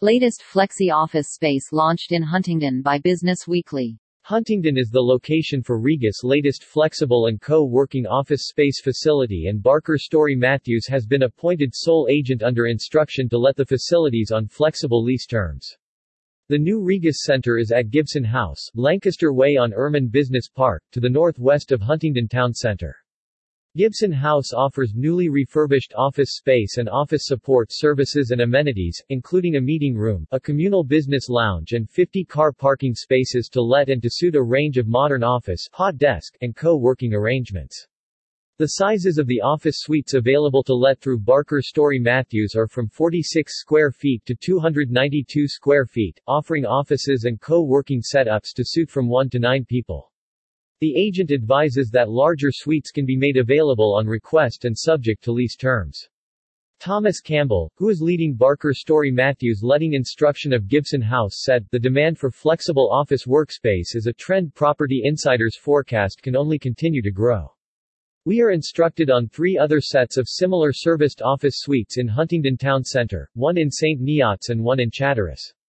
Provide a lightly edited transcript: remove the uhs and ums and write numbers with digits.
Latest flexi office space launched in Huntingdon by Business Weekly. Huntingdon is the location for Regus' latest flexible and co-working office space facility, and Barker Story Matthews has been appointed sole agent under instruction to let the facilities on flexible lease terms. The new Regus Center is at Gibson House, Lancaster Way on Ermine Business Park, to the northwest of Huntingdon Town Center. Gibson House offers newly refurbished office space and office support services and amenities, including a meeting room, a communal business lounge and 50 car parking spaces to let and to suit a range of modern office, hot desk, and co-working arrangements. The sizes of the office suites available to let through Barker Story Matthews are from 46 square feet to 292 square feet, offering offices and co-working setups to suit from 1 to 9 people. The agent advises that larger suites can be made available on request and subject to lease terms. Thomas Campbell, who is leading Barker Story Matthews' letting instruction of Gibson House, said, "The demand for flexible office workspace is a trend Property Insider's forecast can only continue to grow. We are instructed on 3 other sets of similar serviced office suites in Huntingdon Town Center, one in St. Neots and one in Chatteris.